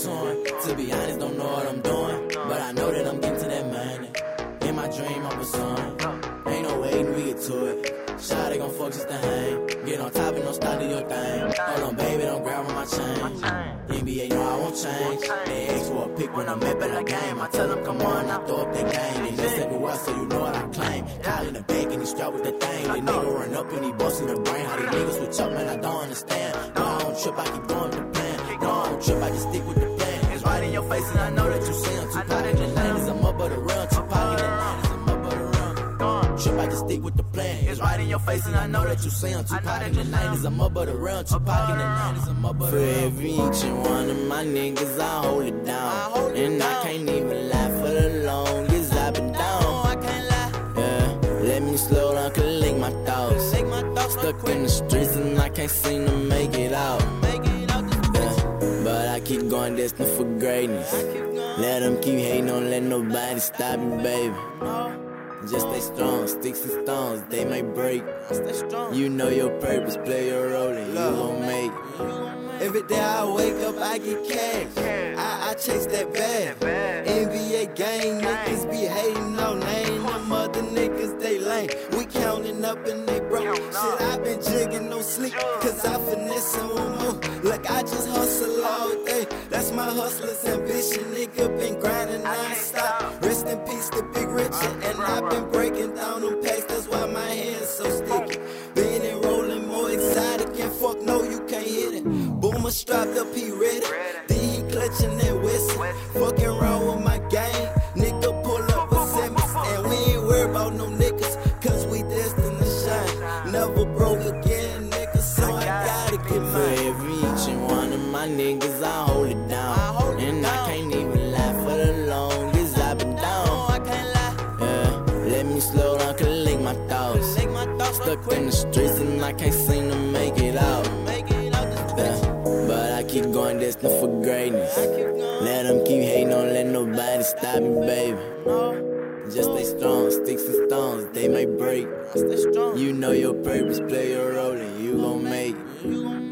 torn. To be honest, don't know what I'm doing, but I know that I'm getting to that money. In my dream, I'm pursuing. Ain't no waiting, we get to it. Shawty gon' fuck just to hang. Get on top and don't stop to your thing. Hold on, baby, don't grab on my chain. NBA know I won't change. They ask for a pick when I'm up in the game. I tell them, come on, I throw up that game. They just everywhere, so you know what I claim. Kyle in the bank and he strapped with the thing. The nigga run up and he bustin' the brain. How these niggas switch up, man, I don't understand. No, I don't trip, I keep going with the plan. No, I don't trip, I just stick with the plan. It's right in your face and I know that you see him. Tupac in the lane is a mud but a real. Tupac in the lane is a mud but a real. Trip, I just stick with the plan. It's right in your face and I know that you see him. Tupac in the lane is a mud but a real. Tupac in the lane is a mud but a real. For every each and one of my niggas, I hold it down. And I can't even lie for the longest I've been down. Yeah, let me slow down, collect my thoughts. Stuck in the streets and I can't seem to make it out. But I keep going destined for greatness. Let them keep hating, don't let nobody stop me, baby. Just stay strong, sticks and stones, they may break. You know your purpose, play your role and you gon' make it. Every day I wake up, I get cash. I chase that bag. NBA gang niggas be hating on name. Them other niggas, they lame. We counting up and they broke. Shit, I been jigging no sleep, cause I finesse and one more. Look, I just hustle all day. That's my hustler's ambition. Nigga been grinding non-stop. Rest in peace to Big Richard. And I've been breaking down them packs. That's why my hands so sticky. Been and rolling more exotic. And fuck no, you can't hit it. Boomer strapped up, he ready. Then he clutching that whistle. Fucking around with my gang. Nigga pull up with semis. And we ain't worried about no niggas, cause we destined to shine. Never broke again, nigga, so I gotta get mine. For every each and one of my niggas, I hold it down. And I can't even lie for the longest I've been down. Yeah, let me slow down, collect my thoughts. Stuck in the streets and I can't seem to make it out. Yeah, but I keep going destined for greatness. Let them keep hating, don't let nobody stop me, baby. Just stay strong, sticks and stones, they may break. You know your purpose, play your role and you gon' make it.